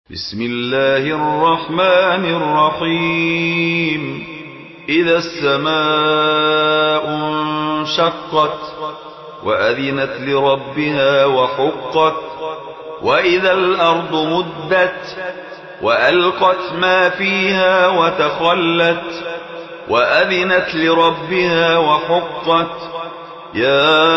بسم الله الرحمن الرحيم. إذا السماء انشقت وأذنت لربها وحقت وإذا الأرض مدت وألقت ما فيها وتخلت وأذنت لربها وحقت. يا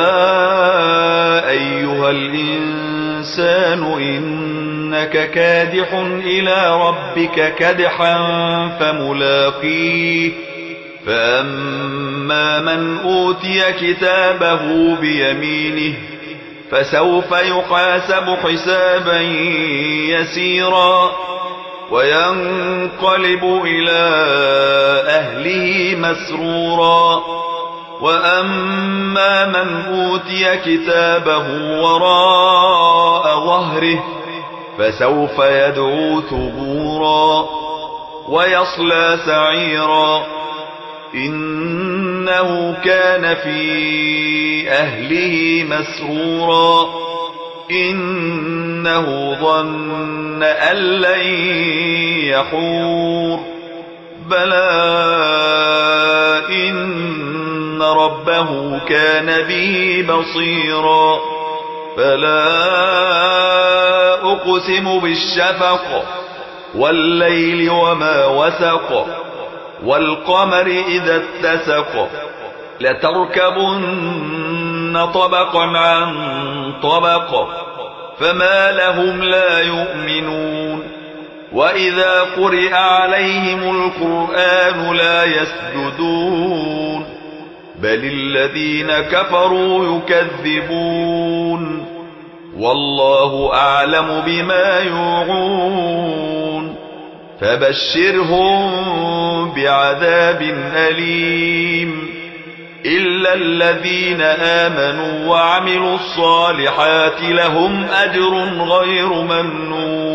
أيها الإنسان إنك كادح إلى ربك كدحا فملاقيه. فأما من أوتي كتابه بيمينه فسوف يحاسب حسابا يسيرا وينقلب إلى أهله مسرورا. وأما من أوتي كتابه وراء ظهره فسوف يدعو ثبورا ويصلى سعيرا. إنه كان في أهله مسرورا. إنه ظن أن لن يحور. بلى إن ربه كان به بصيرا. فلا أقسم بالشفق والليل وما وسق والقمر إذا اتسق لتركبن طبقا عن طبق فما لهم لا يؤمنون. وإذا قرئ عليهم القرآن لا يسجدون بل الذين كفروا يكذبون. والله أعلم بما يوعون. فبشرهم بعذاب أليم إلا الذين آمنوا وعملوا الصالحات لهم أجر غير ممنون.